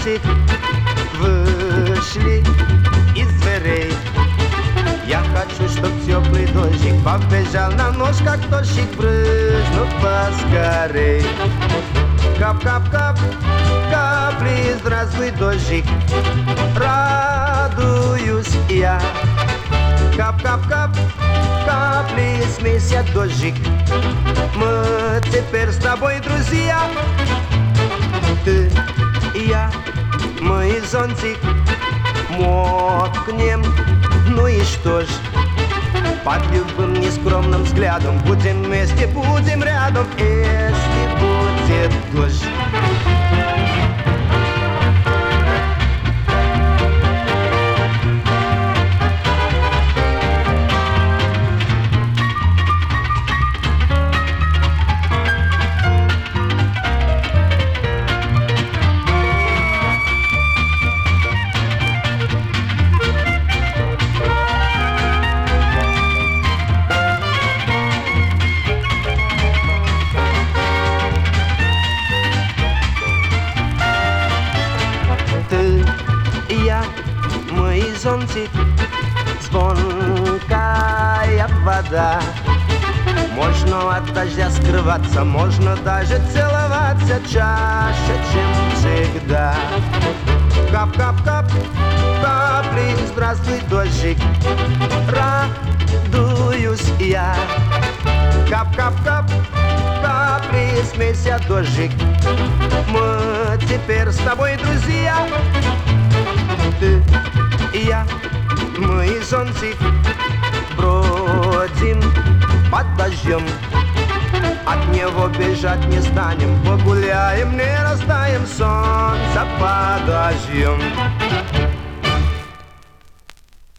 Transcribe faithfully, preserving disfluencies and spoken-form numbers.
зонтик, вышли из дверей. Я хочу, чтоб теплый дождик побежал на нож, как дождик, брызнув поскорей. Кап-кап-кап, капли, здравствуй, дождик, радуюсь я. Кап-кап-кап, капли, смейся, дождик, мы теперь с тобой друзья. Ты и я, мой зонтик, мокнем, ну и что ж, под любым нескромным взглядом будем вместе, будем рядом, если будет дождь. Зонтик, звонкая вода. Можно от дождя скрываться, можно даже целоваться чаще, чем всегда. Кап-кап-кап, капли, здравствуй, дождик, радуюсь я. Кап-кап-кап, капли, смейся, дождик, мы теперь с тобой друзья. Ты и я, мы зонтик, бродим под дождем. От него бежать не станем, погуляем, не растаем, солнце подождем.